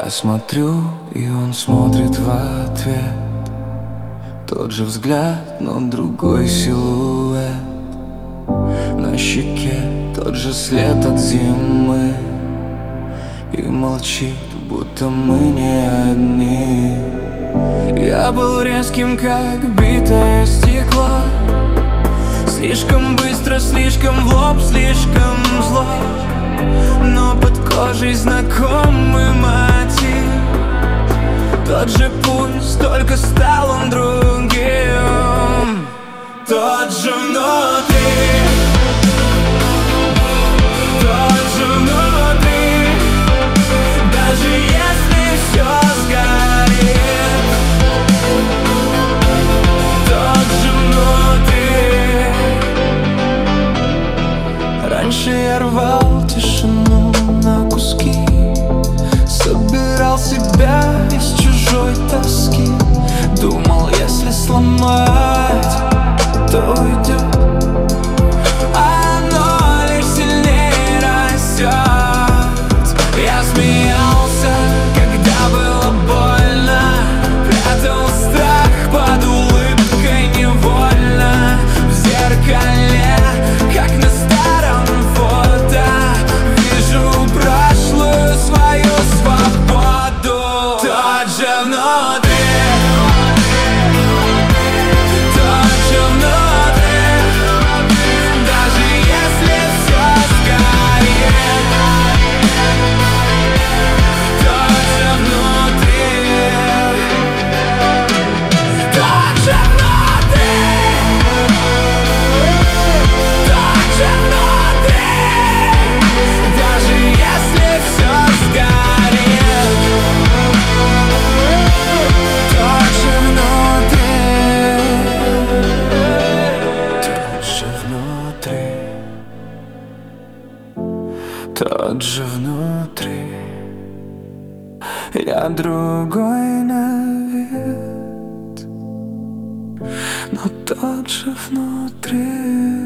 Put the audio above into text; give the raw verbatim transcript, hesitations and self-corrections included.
Я смотрю, и он смотрит в ответ. Тот же взгляд, но другой силуэт. На щеке тот же след от зимы. И молчит, будто мы не одни. Я был резким, как битое стекло. Слишком быстро, слишком в лоб, слишком зло. Но под кожей знакомый мотив. Тот же пульс, только стал он другим. Тот же внутри. Тот же внутри. Даже если все сгорит. Тот же внутри. Раньше я рвал тишину на куски. Собирал себя из чужой тоски. Думал, если сломать, то уйдет. А оно лишь сильнее растет. Я смеялся, когда было больно. Прятал страх под улыбкой невольно. В зеркале, как на старом фото, вижу прошлую свою свободу. Тот же внутри. Тот же внутри. Даже если все сгорит. Тот же внутри. Тот же внутри. Тот же внутри. Даже если все сгорит. Тот же внутри. Тот же внутри. Тот же внутри. Я другой на вид, но тот же внутри.